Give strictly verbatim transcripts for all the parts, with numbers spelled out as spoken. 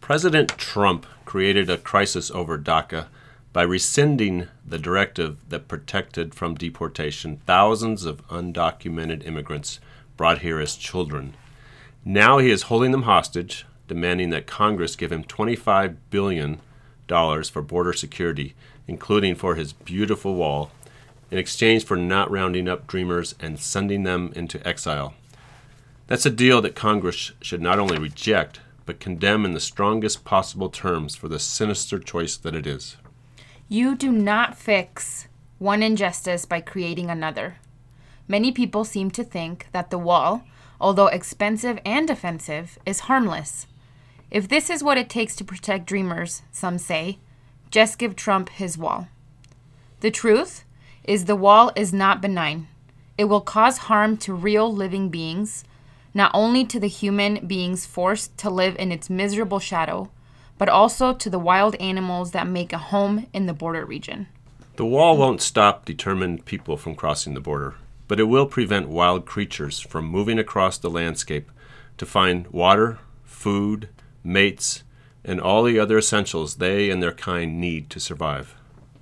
President Trump created a crisis over DACA by rescinding the directive that protected from deportation thousands of undocumented immigrants brought here as children. Now he is holding them hostage, demanding that Congress give him twenty-five billion dollars for border security, including for his beautiful wall, in exchange for not rounding up dreamers and sending them into exile. That's a deal that Congress should not only reject, but condemn in the strongest possible terms for the sinister choice that it is. You do not fix one injustice by creating another. Many people seem to think that the wall, although expensive and offensive, is harmless. If this is what it takes to protect dreamers, some say, just give Trump his wall. The truth is the wall is not benign. It will cause harm to real living beings, not only to the human beings forced to live in its miserable shadow, but also to the wild animals that make a home in the border region. The wall won't stop determined people from crossing the border, but it will prevent wild creatures from moving across the landscape to find water, food, mates, and all the other essentials they and their kind need to survive.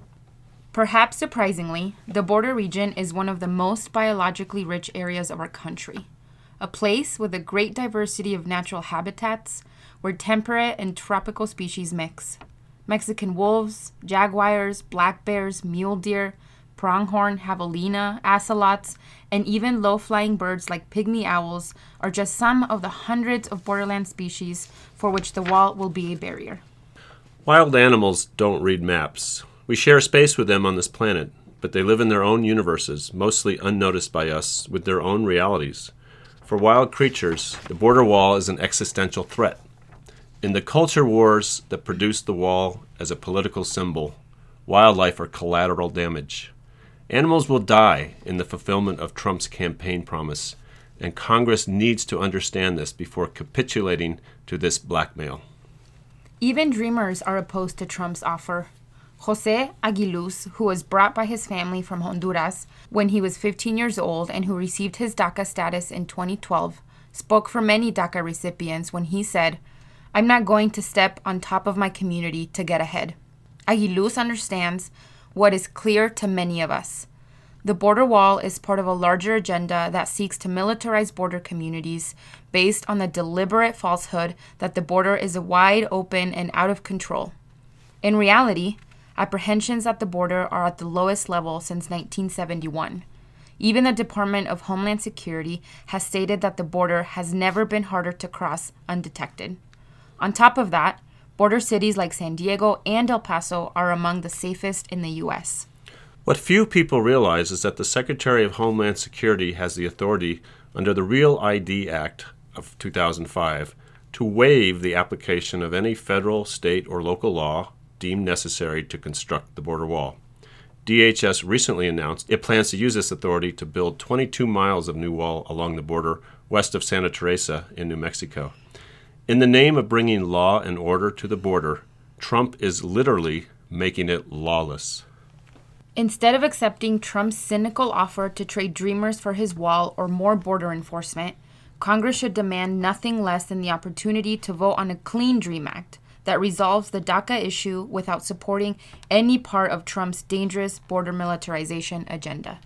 Perhaps surprisingly, the border region is one of the most biologically rich areas of our country. A place with a great diversity of natural habitats where temperate and tropical species mix. Mexican wolves, jaguars, black bears, mule deer, pronghorn, javelina, ocelots, and even low-flying birds like pygmy owls are just some of the hundreds of borderland species for which the wall will be a barrier. Wild animals don't read maps. We share space with them on this planet, but they live in their own universes, mostly unnoticed by us, with their own realities. For wild creatures, the border wall is an existential threat. In the culture wars that produced the wall as a political symbol, wildlife are collateral damage. Animals will die in the fulfillment of Trump's campaign promise, and Congress needs to understand this before capitulating to this blackmail. Even dreamers are opposed to Trump's offer. Jose Aguiluz, who was brought by his family from Honduras when he was fifteen years old and who received his DACA status in twenty twelve, spoke for many DACA recipients when he said, "I'm not going to step on top of my community to get ahead." Aguiluz understands what is clear to many of us. The border wall is part of a larger agenda that seeks to militarize border communities based on the deliberate falsehood that the border is wide open and out of control. In reality, apprehensions at the border are at the lowest level since nineteen seventy-one. Even the Department of Homeland Security has stated that the border has never been harder to cross undetected. On top of that, border cities like San Diego and El Paso are among the safest in the U S. What few people realize is that the Secretary of Homeland Security has the authority under the Real I D Act of two thousand five to waive the application of any federal, state, or local law deemed necessary to construct the border wall. D H S recently announced it plans to use this authority to build twenty-two miles of new wall along the border west of Santa Teresa in New Mexico. In the name of bringing law and order to the border, Trump is literally making it lawless. Instead of accepting Trump's cynical offer to trade dreamers for his wall or more border enforcement, Congress should demand nothing less than the opportunity to vote on a clean DREAM Act that resolves the DACA issue without supporting any part of Trump's dangerous border militarization agenda.